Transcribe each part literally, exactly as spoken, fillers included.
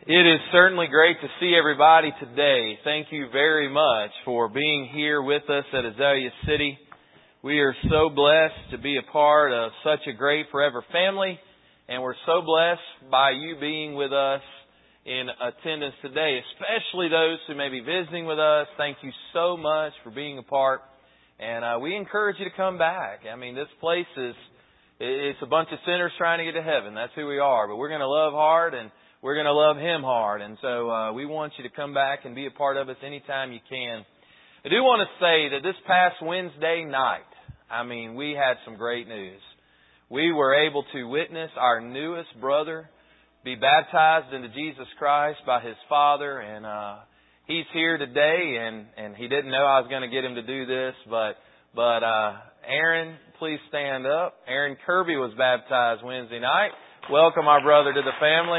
It is certainly great to see everybody today. Thank you very much for being here with us at Azalea City. We are so blessed to be a part of such a great Forever family, and we're so blessed by you being with us in attendance today, especially those who may be visiting with us. Thank you so much for being a part, and uh, we encourage you to come back. I mean, this place is it's a bunch of sinners trying to get to heaven. That's who we are, but we're going to love hard, and we're going to love Him hard. And so uh, we want you to come back and be a part of us anytime you can. I do want to say that this past Wednesday night, I mean, we had some great news. We were able to witness our newest brother be baptized into Jesus Christ by his father. And uh, he's here today, and, and he didn't know I was going to get him to do this. But, but uh, Aaron, please stand up. Aaron Kirby was baptized Wednesday night. Welcome our brother to the family.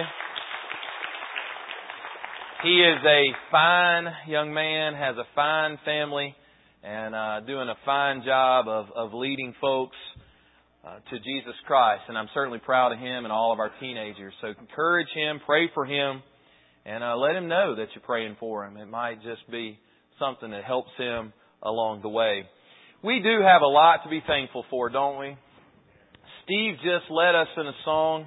He is a fine young man, has a fine family, and uh, doing a fine job of, of leading folks uh, to Jesus Christ. And I'm certainly proud of him and all of our teenagers. So encourage him, pray for him, and uh, let him know that you're praying for him. It might just be something that helps him along the way. We do have a lot to be thankful for, don't we? Steve just led us in a song,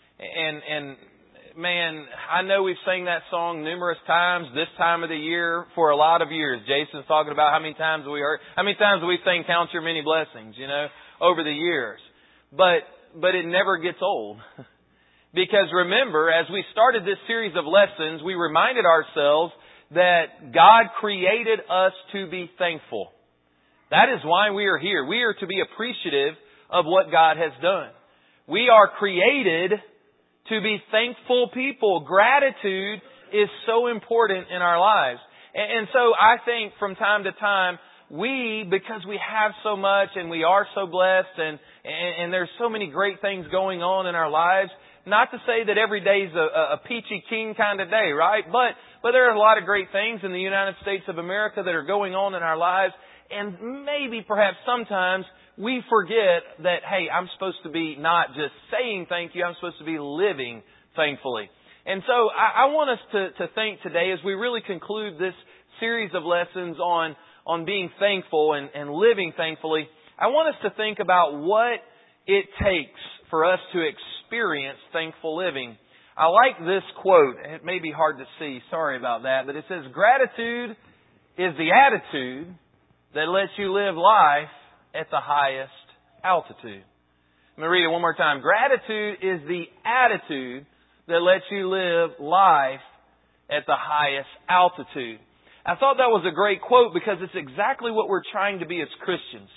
and and man, I know we've sang that song numerous times this time of the year for a lot of years. Jason's talking about how many times we heard, how many times we sing Count Your Many Blessings, you know, over the years. But, but it never gets old. Because remember, as we started this series of lessons, we reminded ourselves that God created us to be thankful. That is why we are here. We are to be appreciative of what God has done. We are created to be thankful people. Gratitude is so important in our lives. And so I think from time to time, we, because we have so much and we are so blessed and, and, and there's so many great things going on in our lives, not to say that every day is a, a peachy keen kind of day, right? But, but there are a lot of great things in the United States of America that are going on in our lives. And maybe perhaps sometimes we forget that, hey, I'm supposed to be not just saying thank you, I'm supposed to be living thankfully. And so I, I want us to, to think today as we really conclude this series of lessons on, on being thankful and, and living thankfully, I want us to think about what it takes for us to experience thankful living. I like this quote. It may be hard to see. Sorry about that. But it says, gratitude is the attitude that lets you live life at the highest altitude. Let me read it one more time. Gratitude is the attitude that lets you live life at the highest altitude. I thought that was a great quote because it's exactly what we're trying to be as Christians.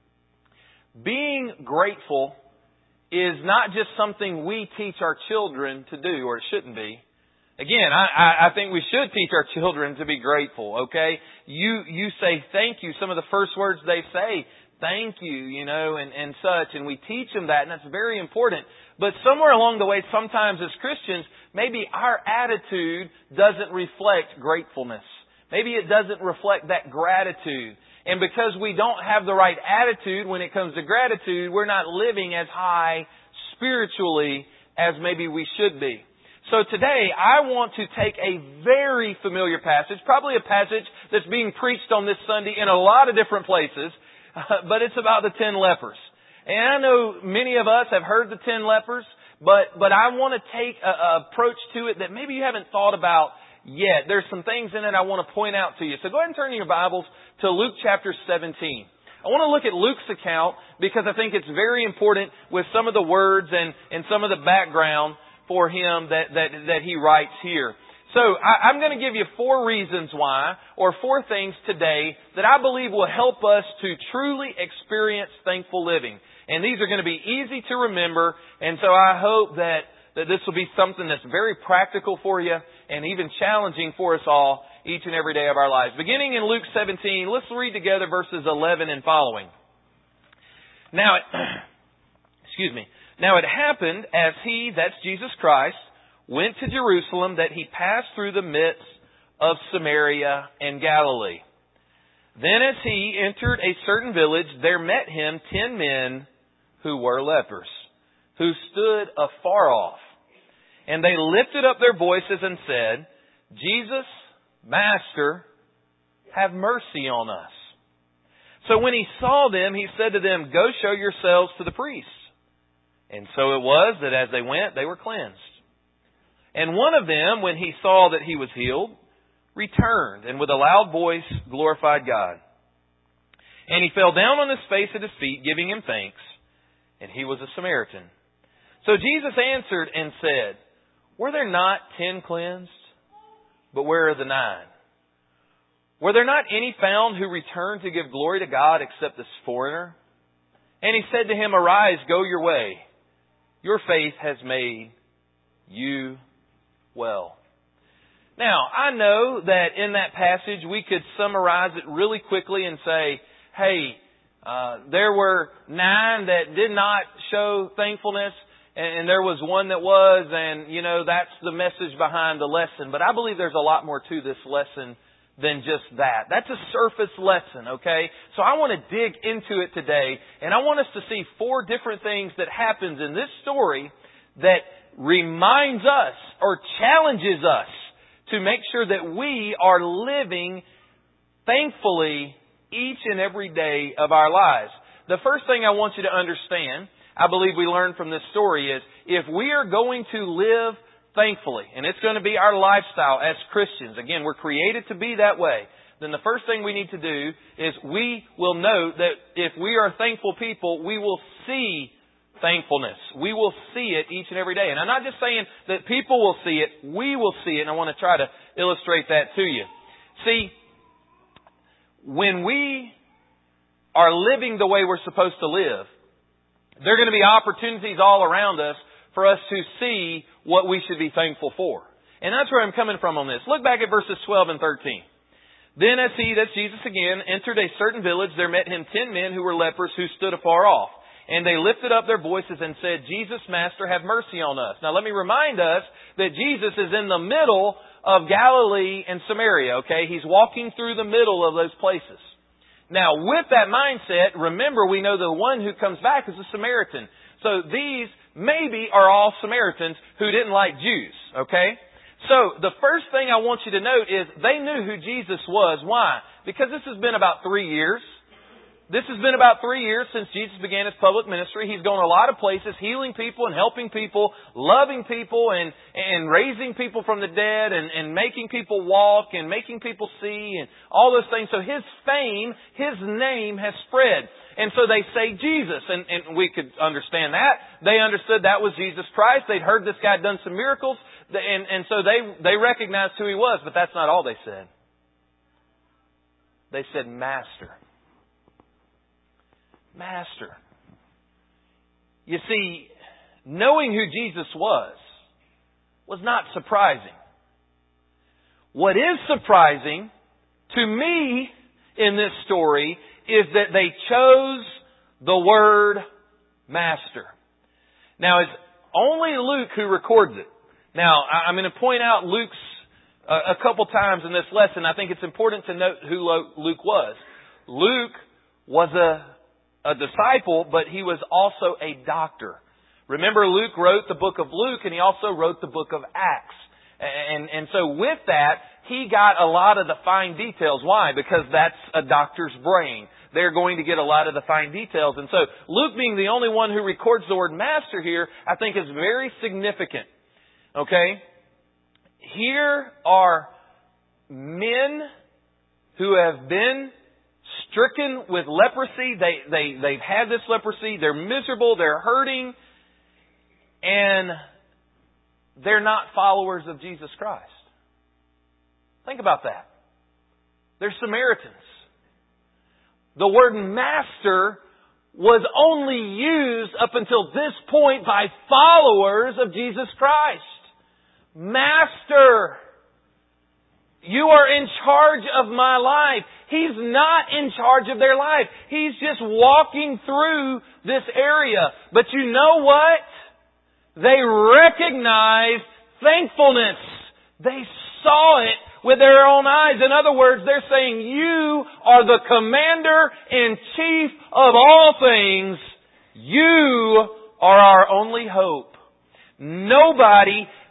Being grateful is not just something we teach our children to do, or it shouldn't be. Again, I, I think we should teach our children to be grateful, okay? You you say thank you. Some of the first words they say, thank you, you know, and, and such. And we teach them that, and that's very important. But somewhere along the way, sometimes as Christians, maybe our attitude doesn't reflect gratefulness. Maybe it doesn't reflect that gratitude. And because we don't have the right attitude when it comes to gratitude, we're not living as high spiritually as maybe we should be. So today, I want to take a very familiar passage, probably a passage that's being preached on this Sunday in a lot of different places, uh, but it's about the ten lepers. And I know many of us have heard the ten lepers, but, but I want to take an approach to it that maybe you haven't thought about yet. There's some things in it I want to point out to you. So go ahead and turn your Bibles to Luke chapter seventeen. I want to look at Luke's account because I think it's very important with some of the words and, and some of the background for him that, that, that he writes here. So I, I'm going to give you four reasons why, or four things today that I believe will help us to truly experience thankful living. And these are going to be easy to remember, and so I hope that, that this will be something that's very practical for you and even challenging for us all each and every day of our lives. Beginning in Luke seventeen, let's read together verses eleven and following. Now, it, excuse me. Now it happened as he, that's Jesus Christ, went to Jerusalem that he passed through the midst of Samaria and Galilee. Then as he entered a certain village, there met him ten men who were lepers, who stood afar off. And they lifted up their voices and said, Jesus, Master, have mercy on us. So when he saw them, he said to them, Go show yourselves to the priests. And so it was that as they went, they were cleansed. And one of them, when he saw that he was healed, returned, and with a loud voice glorified God. And he fell down on his face at his feet, giving him thanks. And he was a Samaritan. So Jesus answered and said, Were there not ten cleansed? But where are the nine? Were there not any found who returned to give glory to God except this foreigner? And he said to him, Arise, go your way. Your faith has made you well. Now, I know that in that passage we could summarize it really quickly and say, hey, uh, there were nine that did not show thankfulness, and, and there was one that was, and, you know, that's the message behind the lesson. But I believe there's a lot more to this lesson than just that. That's a surface lesson, okay? So I want to dig into it today, and I want us to see four different things that happens in this story that reminds us or challenges us to make sure that we are living thankfully each and every day of our lives. The first thing I want you to understand, I believe we learn from this story, is if we are going to live thankfully, and it's going to be our lifestyle as Christians, again, we're created to be that way, then the first thing we need to do is we will note that if we are thankful people, we will see thankfulness. We will see it each and every day. And I'm not just saying that people will see it, we will see it, and I want to try to illustrate that to you. See, when we are living the way we're supposed to live, there are going to be opportunities all around us for us to see what we should be thankful for. And that's where I'm coming from on this. Look back at verses twelve and thirteen. Then as he, that's Jesus again, entered a certain village, there met him ten men who were lepers who stood afar off. And they lifted up their voices and said, Jesus, Master, have mercy on us. Now let me remind us that Jesus is in the middle of Galilee and Samaria, okay? He's walking through the middle of those places. Now with that mindset, remember we know the one who comes back is a Samaritan. So these maybe are all Samaritans who didn't like Jews, okay? So the first thing I want you to note is they knew who Jesus was. Why? Because this has been about three years. This has been about three years since Jesus began His public ministry. He's gone a lot of places, healing people and helping people, loving people and, and raising people from the dead and, and making people walk and making people see and all those things. So His fame, His name has spread. And so they say Jesus, and, and we could understand that. They understood that was Jesus Christ. They'd heard this guy done some miracles, and, and so they, they recognized who He was, but that's not all they said. They said, Master. Master. You see, knowing who Jesus was, was not surprising. What is surprising to me in this story is that they chose the word Master. Now, it's only Luke who records it. Now, I'm going to point out Luke's uh, a couple times in this lesson. I think it's important to note who Luke was. Luke was a a disciple, but he was also a doctor. Remember, Luke wrote the book of Luke, and he also wrote the book of Acts. And, and so with that, he got a lot of the fine details. Why? Because that's a doctor's brain. They're going to get a lot of the fine details. And so Luke being the only one who records the word master here, I think is very significant. Okay? Here are men who have been stricken with leprosy. They, they, they've had this leprosy. They're miserable. They're hurting. And they're not followers of Jesus Christ. Think about that. They're Samaritans. The word master was only used up until this point by followers of Jesus Christ. Master, you are in charge of my life. He's not in charge of their life. He's just walking through this area. But you know what? They recognized thankfulness. They saw it with their own eyes. In other words, they're saying, you are the commander-in-chief of all things. You are our only hope. Nobody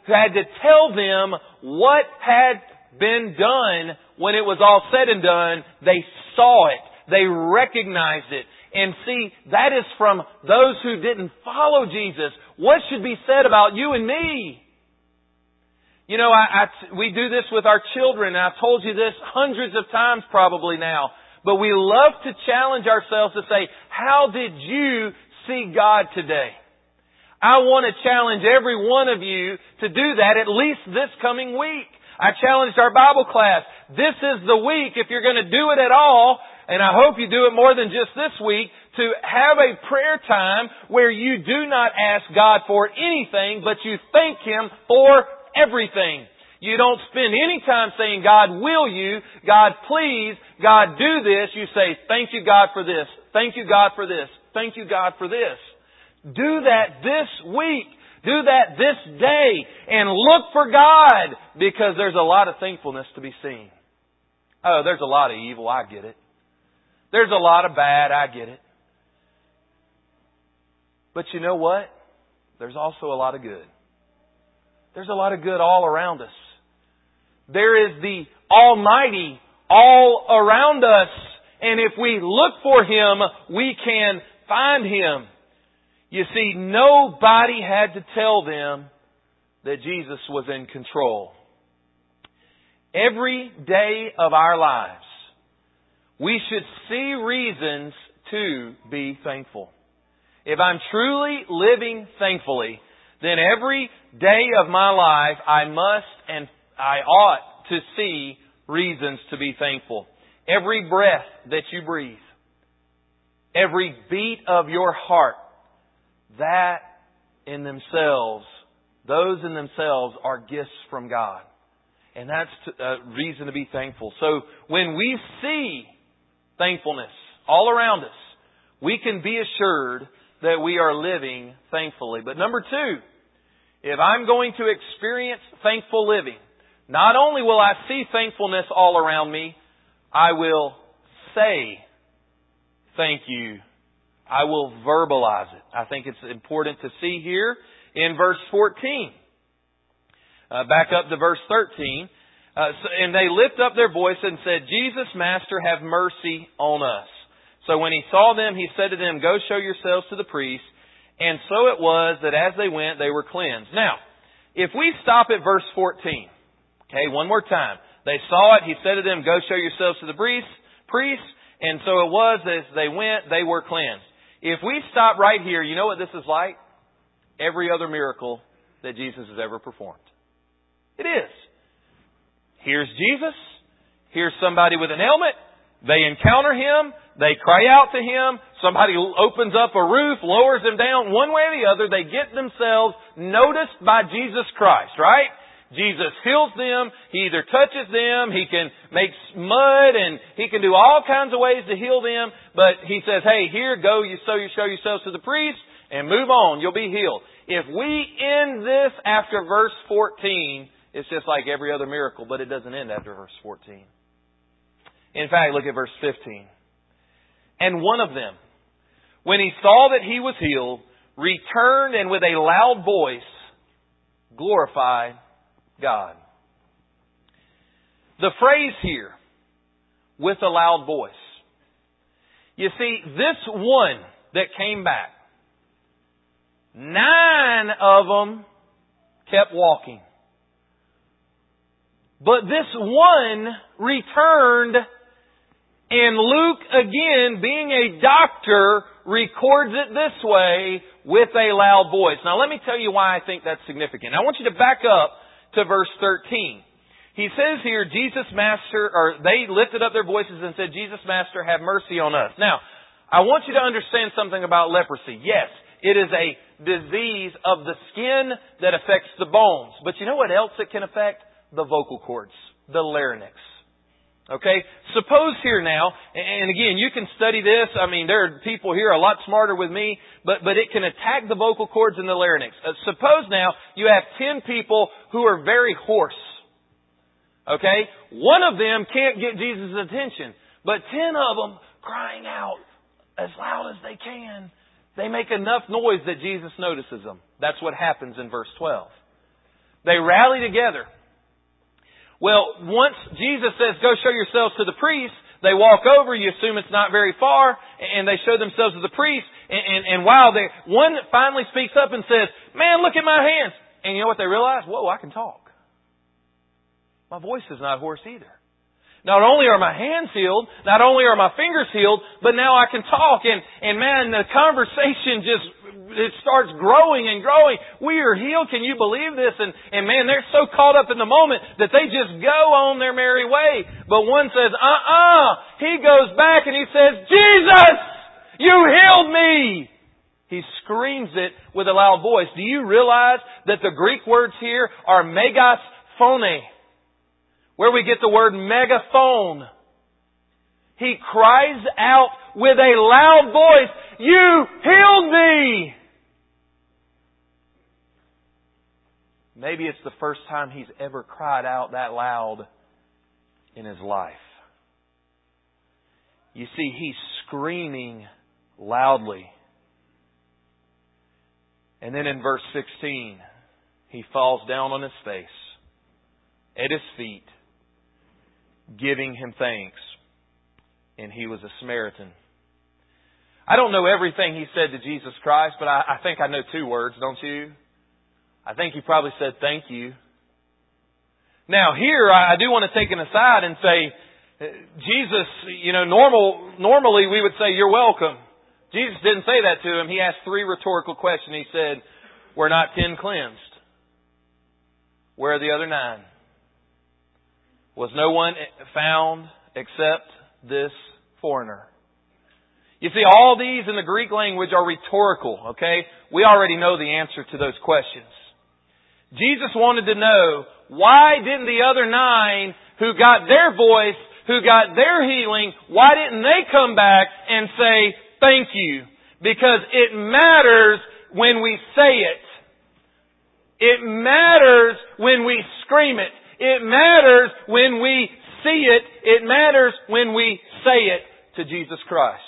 who had to tell them what had been done when it was all said and done. They saw it. They recognized it. And see, that is from those who didn't follow Jesus. What should be said about you and me? You know, I, I, we do this with our children, and I've told you this hundreds of times probably now. But we love to challenge ourselves to say, how did you see God today? I want to challenge every one of you to do that at least this coming week. I challenged our Bible class. This is the week, if you're going to do it at all, and I hope you do it more than just this week, to have a prayer time where you do not ask God for anything, but you thank Him for everything. You don't spend any time saying, God, will you? God, please. God, do this. You say, thank you, God, for this. Thank you, God, for this. Thank you, God, for this. Do that this week. Do that this day. And look for God, because there's a lot of thankfulness to be seen. Oh, there's a lot of evil. I get it. There's a lot of bad. I get it. But you know what? There's also a lot of good. There's a lot of good all around us. There is the Almighty all around us. And if we look for Him, we can find Him. You see, nobody had to tell them that Jesus was in control. Every day of our lives, we should see reasons to be thankful. If I'm truly living thankfully, then every day of my life I must and I ought to see reasons to be thankful. Every breath that you breathe, every beat of your heart, that in themselves, those in themselves are gifts from God. And that's a reason to be thankful. So when we see thankfulness all around us, we can be assured that we are living thankfully. But number two, if I'm going to experience thankful living, not only will I see thankfulness all around me, I will say thank you. I will verbalize it. I think it's important to see here in verse fourteen. Uh, back up to verse thirteen. Uh, so, and they lift up their voice and said, Jesus, Master, have mercy on us. So when He saw them, He said to them, go show yourselves to the priest. And so it was that as they went, they were cleansed. Now, if we stop at verse fourteen, okay, one more time. They saw it. He said to them, go show yourselves to the priest. Priest. And so it was as they went, they were cleansed. If we stop right here, you know what this is like? Every other miracle that Jesus has ever performed. It is. Here's Jesus. Here's somebody with an ailment. They encounter Him. They cry out to Him. Somebody opens up a roof, lowers them down. One way or the other, they get themselves noticed by Jesus Christ, right? Jesus heals them. He either touches them, He can make mud, and He can do all kinds of ways to heal them. But He says, hey, here, go, you so you show yourselves to the priest, and move on. You'll be healed. If we end this after verse fourteen, it's just like every other miracle, but it doesn't end after verse fourteen. In fact, look at verse fifteen. And one of them, when he saw that he was healed, returned and with a loud voice glorified God. The phrase here, with a loud voice. You see, this one that came back, nine of them kept walking. But this one returned, and Luke, again, being a doctor, records it this way, with a loud voice. Now let me tell you why I think that's significant. I want you to back up to verse thirteen. He says here, Jesus, Master, or they lifted up their voices and said, Jesus, Master, have mercy on us. Now, I want you to understand something about leprosy. Yes, it is a disease of the skin that affects the bones. But you know what else it can affect? The vocal cords, the larynx. Okay? Suppose here now, and again, you can study this. I mean, there are people here a lot smarter with me, but, but it can attack the vocal cords and the larynx. Uh, suppose now you have ten people who are very hoarse. Okay? One of them can't get Jesus' attention, but ten of them crying out as loud as they can. They make enough noise that Jesus notices them. That's what happens in verse twelve. They rally together. Well, once Jesus says, go show yourselves to the priest, they walk over, you assume it's not very far, and they show themselves to the priest, and, and, and wow, they, one finally speaks up and says, man, look at my hands. And you know what they realize? Whoa, I can talk. My voice is not hoarse either. Not only are my hands healed, not only are my fingers healed, but now I can talk. And, and man, the conversation just, it starts growing and growing. We are healed. Can you believe this? And, and man, they're so caught up in the moment that they just go on their merry way. But one says, uh-uh. He goes back and he says, Jesus, you healed me. He screams it with a loud voice. Do you realize that the Greek words here are megas phone, where we get the word megaphone? He cries out with a loud voice, you healed me! Maybe it's the first time he's ever cried out that loud in his life. You see, he's screaming loudly. And then in verse sixteen, he falls down on his face at his feet, giving Him thanks. And he was a Samaritan. I don't know everything he said to Jesus Christ, but I, I think I know two words, don't you? I think he probably said, thank you. Now here, I, I do want to take an aside and say, Jesus, you know, normal, normally we would say, you're welcome. Jesus didn't say that to him. He asked three rhetorical questions. He said, were not ten cleansed? Where are the other nine? Was no one found except this foreigner? You see, all these in the Greek language are rhetorical, okay? We already know the answer to those questions. Jesus wanted to know, why didn't the other nine who got their voice, who got their healing, why didn't they come back and say, thank you? Because it matters when we say it. It matters when we scream it. It matters when we see it. It matters when we say it to Jesus Christ.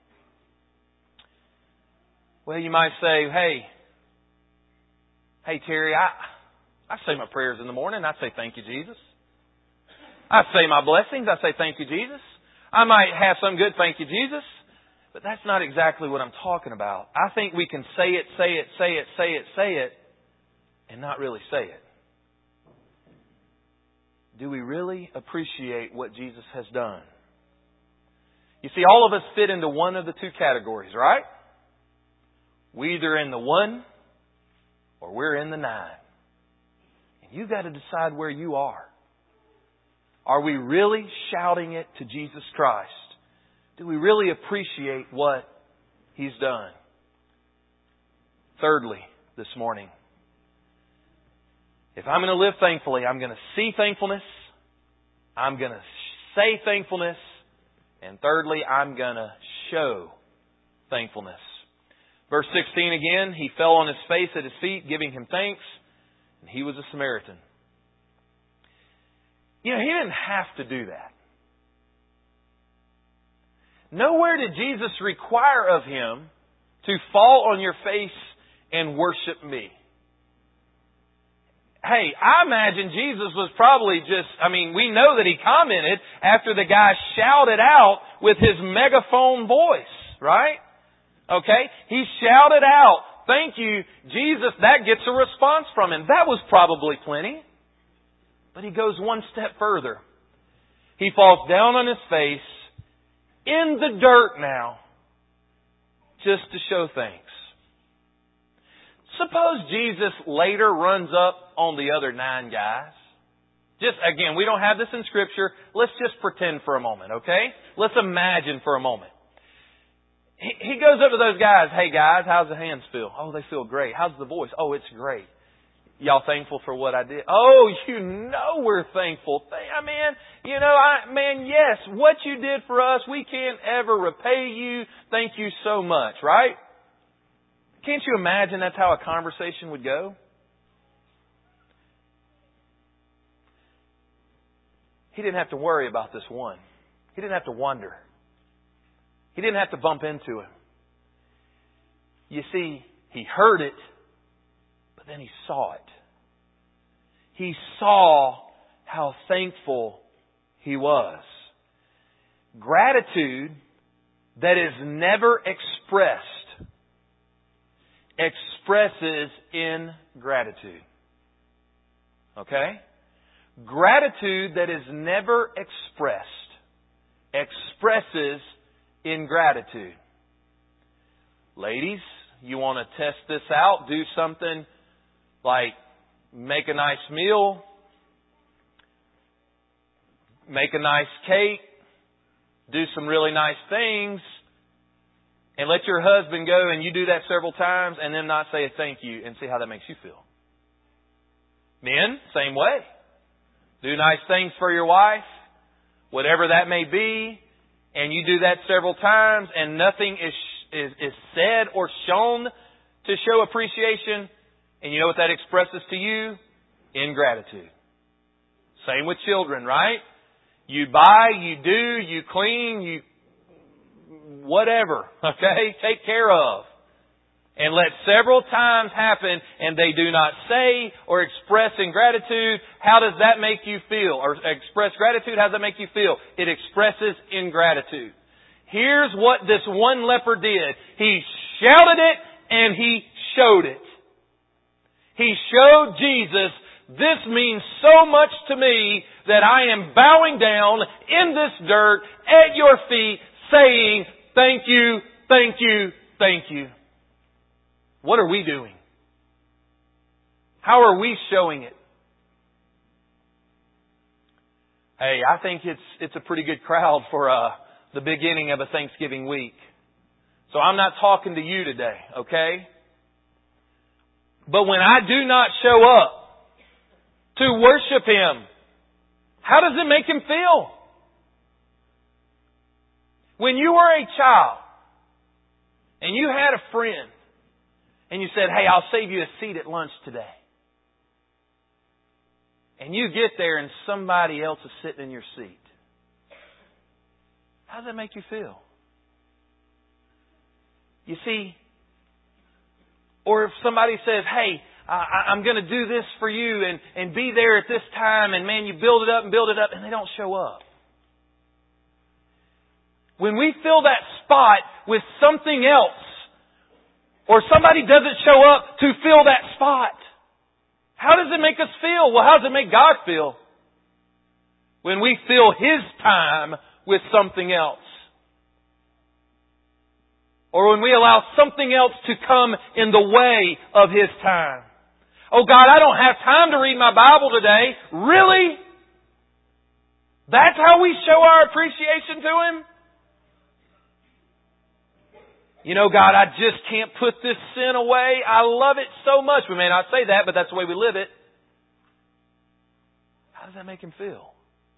Well, you might say, hey, hey Terry, I, I say my prayers in the morning. I say thank you, Jesus. I say my blessings. I say thank you, Jesus. I might have some good thank you, Jesus. But that's not exactly what I'm talking about. I think we can say it, say it, say it, say it, say it, and not really say it. Do we really appreciate what Jesus has done? You see, all of us fit into one of the two categories, right? We're either in the one or we're in the nine. And you've got to decide where you are. Are we really shouting it to Jesus Christ? Do we really appreciate what He's done? Thirdly, this morning, if I'm going to live thankfully, I'm going to see thankfulness, I'm going to say thankfulness, and thirdly, I'm going to show thankfulness. Verse sixteen again, he fell on his face at his feet, giving Him thanks, and he was a Samaritan. You know, he didn't have to do that. Nowhere did Jesus require of him to fall on your face and worship me. Hey, I imagine Jesus was probably just, I mean, we know that he commented after the guy shouted out with his megaphone voice, right? Okay? He shouted out, thank you, Jesus. That gets a response from him. That was probably plenty. But he goes one step further. He falls down on his face in the dirt now, just to show thanks. Suppose Jesus later runs up on the other nine guys. Just, again, we don't have this in Scripture. Let's just pretend for a moment, okay? Let's imagine for a moment. He, he goes up to those guys. Hey, guys, how's the hands feel? Oh, they feel great. How's the voice? Oh, it's great. Y'all thankful for what I did? Oh, you know we're thankful. I mean, you know, I, man, yes, what you did for us, we can't ever repay you. Thank you so much, right? Can't you imagine that's how a conversation would go? He didn't have to worry about this one. He didn't have to wonder. He didn't have to bump into him. You see, he heard it, but then he saw it. he saw how thankful he was. Gratitude that is never expressed expresses ingratitude. Okay? Gratitude that is never expressed expresses ingratitude. Ladies, you want to test this out? Do something like make a nice meal, make a nice cake, do some really nice things, and let your husband go and you do that several times and then not say a thank you and see how that makes you feel. Men, same way. Do nice things for your wife, whatever that may be, and you do that several times and nothing is is, is said or shown to show appreciation, and you know what that expresses to you? Ingratitude. Same with children, right? You buy, you do, you clean, you whatever, okay? Take care of. And let several times happen and they do not say or express ingratitude. How does that make you feel? Or express gratitude, how does that make you feel? It expresses ingratitude. Here's what this one leper did. He shouted it and he showed it. He showed Jesus, this means so much to me that I am bowing down in this dirt at your feet saying, thank you, thank you, thank you. What are we doing? How are we showing it? Hey, I think it's it's a pretty good crowd for uh, the beginning of a Thanksgiving week. So I'm not talking to you today, okay? But when I do not show up to worship Him, how does it make Him feel? When you were a child and you had a friend and you said, hey, I'll save you a seat at lunch today. And you get there and somebody else is sitting in your seat. How does that make you feel? You see, or if somebody says, hey, I, I'm going to do this for you and, and be there at this time, and man, you build it up and build it up and they don't show up. When we fill that spot with something else, or somebody doesn't show up to fill that spot, how does it make us feel? Well, how does it make God feel? When we fill His time with something else. Or when we allow something else to come in the way of His time. Oh God, I don't have time to read my Bible today. Really? That's how we show our appreciation to Him? You know, God, I just can't put this sin away. I love it so much. We may not say that, but that's the way we live it. How does that make Him feel?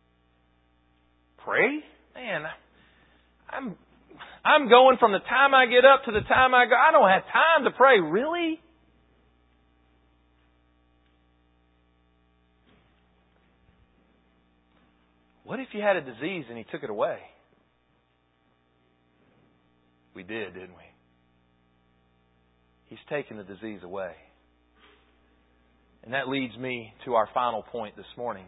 Pray? Man, I'm I'm going from the time I get up to the time I go. I don't have time to pray. Really? What if you had a disease and He took it away? We did, didn't we? He's taken the disease away. And that leads me to our final point this morning.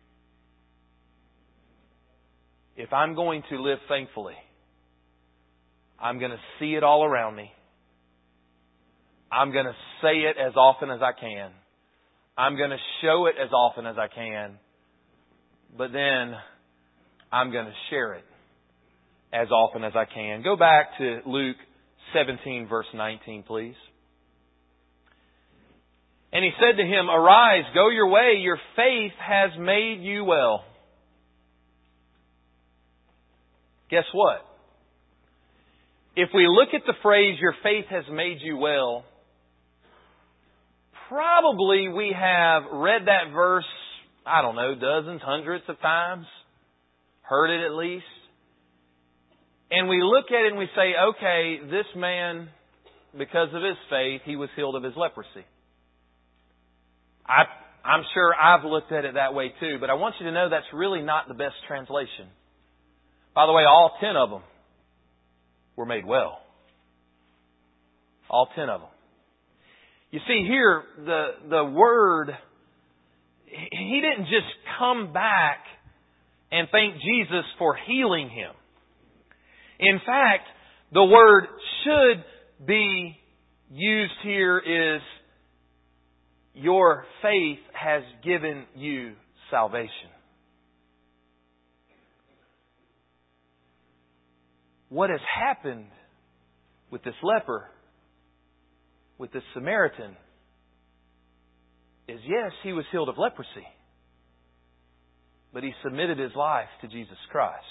If I'm going to live thankfully, I'm going to see it all around me. I'm going to say it as often as I can. I'm going to show it as often as I can. But then I'm going to share it as often as I can. Go back to Luke seventeen, verse nineteen, please. And He said to him, arise, go your way, your faith has made you well. Guess what? If we look at the phrase, your faith has made you well, probably we have read that verse, I don't know, dozens, hundreds of times. Heard it at least. And we look at it and we say, okay, this man, because of his faith, he was healed of his leprosy. I, I'm sure I've looked at it that way too, but I want you to know that's really not the best translation. By the way, all ten of them were made well. All ten of them. You see here, the, the word he didn't just come back and thank Jesus for healing him. In fact, the word should be used here is, your faith has given you salvation. What has happened with this leper, with this Samaritan, is yes, he was healed of leprosy, but he submitted his life to Jesus Christ.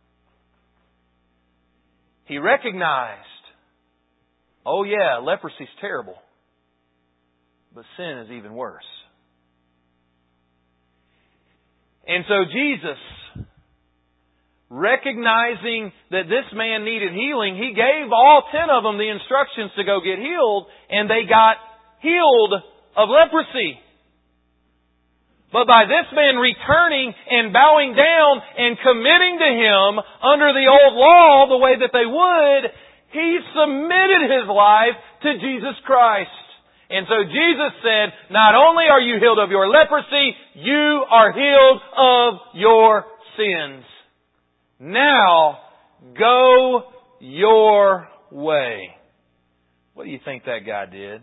He recognized, oh yeah, leprosy is terrible, but sin is even worse. And so Jesus, recognizing that this man needed healing, He gave all ten of them the instructions to go get healed, and they got healed of leprosy. But by this man returning and bowing down and committing to Him under the old law the way that they would, he submitted his life to Jesus Christ. And so Jesus said, not only are you healed of your leprosy, you are healed of your sins. Now, go your way. What do you think that guy did?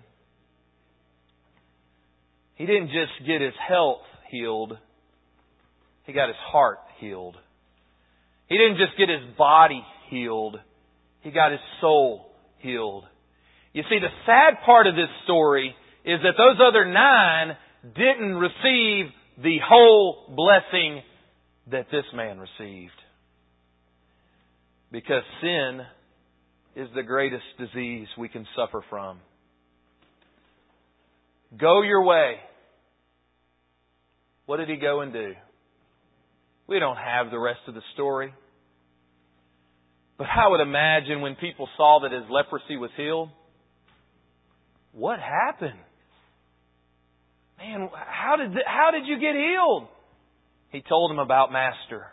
He didn't just get his health healed. He got his heart healed. He didn't just get his body healed. He got his soul healed. You see, the sad part of this story is that those other nine didn't receive the whole blessing that this man received. Because sin is the greatest disease we can suffer from. Go your way. What did he go and do? We don't have the rest of the story. But I would imagine when people saw that his leprosy was healed, what happened? Man, how did how did you get healed? He told them about Master.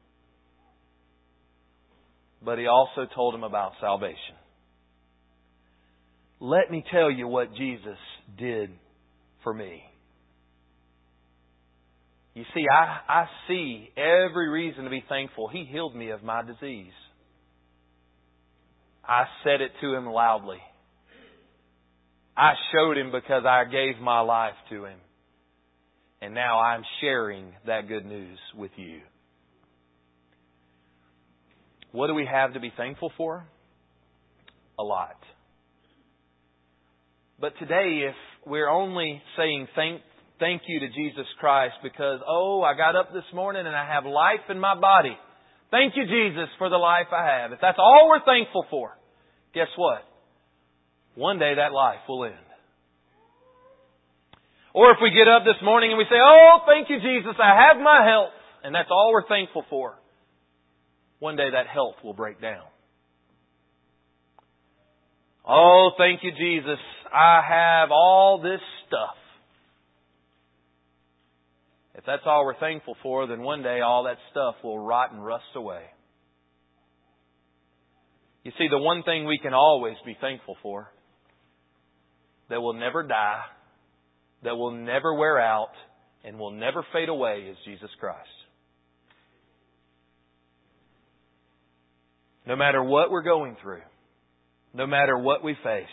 But he also told them about salvation. Let me tell you what Jesus did for me. You see, I, I see every reason to be thankful. He healed me of my disease. I said it to Him loudly. I showed Him because I gave my life to Him. And now I'm sharing that good news with you. What do we have to be thankful for? A lot. But today, if we're only saying thank thank you to Jesus Christ because, oh, I got up this morning and I have life in my body. Thank you, Jesus, for the life I have. If that's all we're thankful for, guess what? One day that life will end. Or if we get up this morning and we say, oh, thank you, Jesus, I have my health, and that's all we're thankful for, one day that health will break down. Oh, thank you, Jesus, I have all this stuff. If that's all we're thankful for, then one day all that stuff will rot and rust away. You see, the one thing we can always be thankful for, that will never die, that will never wear out, and will never fade away, is Jesus Christ. No matter what we're going through, no matter what we face,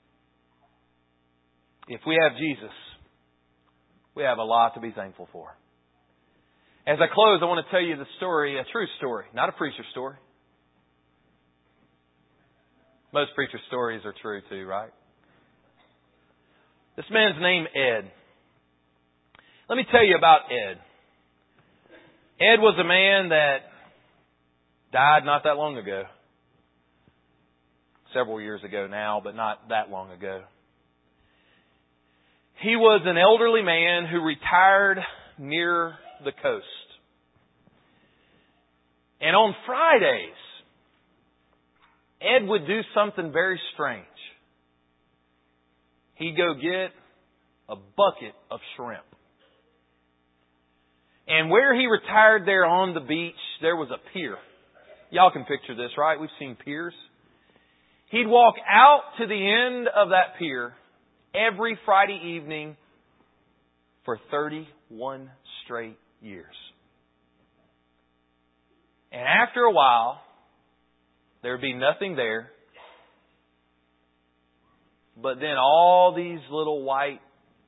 if we have Jesus, we have a lot to be thankful for. As I close, I want to tell you the story, a true story, not a preacher story. Most preacher stories are true too, right? This man's name Ed. Let me tell you about Ed. Ed was a man that died not that long ago. Several years ago now, but not that long ago. He was an elderly man who retired near the coast. And on Fridays, Ed would do something very strange. He'd go get a bucket of shrimp. And where he retired there on the beach, there was a pier. Y'all can picture this, right? We've seen piers. He'd walk out to the end of that pier every Friday evening for thirty thirty-one straight years. And after a while, there would be nothing there. But then all these little white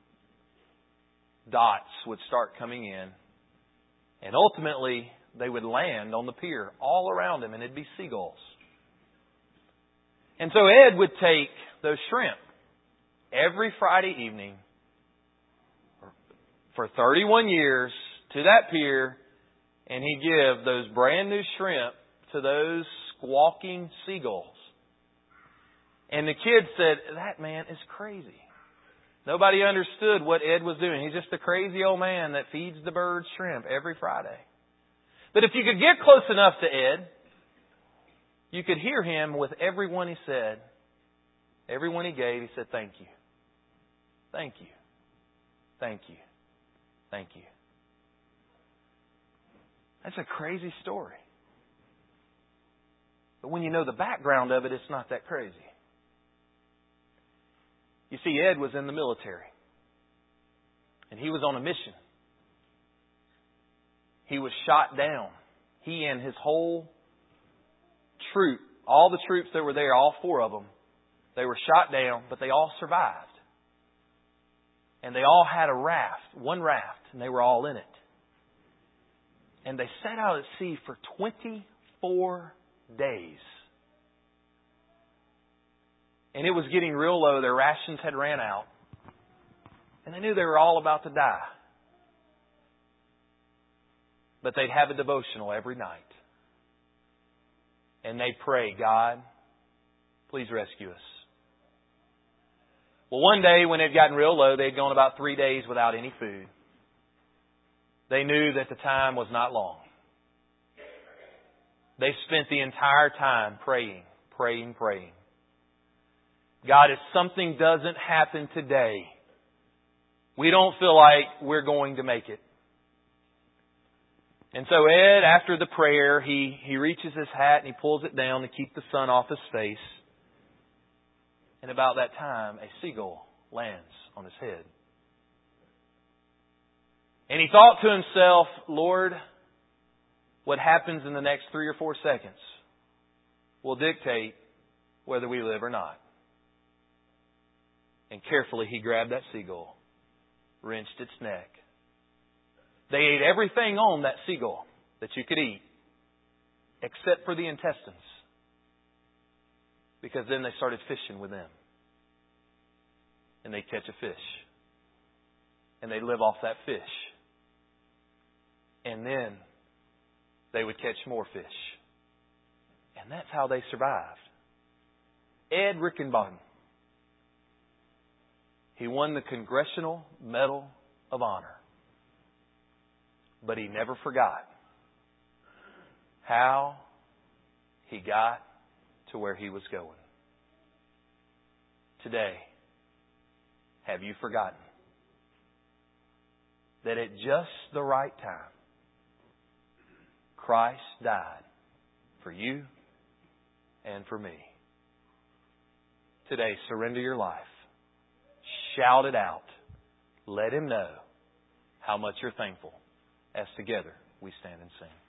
dots would start coming in. And ultimately, they would land on the pier all around him, and it'd be seagulls. And so Ed would take those shrimp every Friday evening for thirty-one years to that pier, and he'd give those brand new shrimp to those squawking seagulls. And the kids said, that man is crazy. Nobody understood what Ed was doing. He's just a crazy old man that feeds the birds shrimp every Friday. But if you could get close enough to Ed, you could hear him with every one he said, every one he gave, he said, thank you. Thank you. Thank you. Thank you. That's a crazy story. But when you know the background of it, it's not that crazy. You see, Ed was in the military. And he was on a mission. He was shot down. He and his whole troop, all the troops that were there, all four of them, they were shot down, but they all survived. And they all had a raft, one raft, and they were all in it. And they set out at sea for twenty-four days. And it was getting real low. Their rations had ran out. And they knew they were all about to die. But they'd have a devotional every night. And they'd pray, God, please rescue us. Well, one day when it had gotten real low, they'd gone about three days without any food. They knew that the time was not long. They spent the entire time praying, praying, praying. God, if something doesn't happen today, we don't feel like we're going to make it. And so Ed, after the prayer, he, he reaches his hat and he pulls it down to keep the sun off his face. And about that time, a seagull lands on his head. And he thought to himself, Lord, what happens in the next three or four seconds will dictate whether we live or not. And carefully he grabbed that seagull, wrenched its neck. They ate everything on that seagull that you could eat, except for the intestines. Because then they started fishing with them. And they'd catch a fish. And they'd live off that fish. And then they would catch more fish. And that's how they survived. Ed Rickenbacken. He won the Congressional Medal of Honor. But he never forgot how he got to where he was going. Today, have you forgotten that at just the right time, Christ died for you and for me? Today, surrender your life. Shout it out. Let Him know how much you're thankful as together we stand and sing.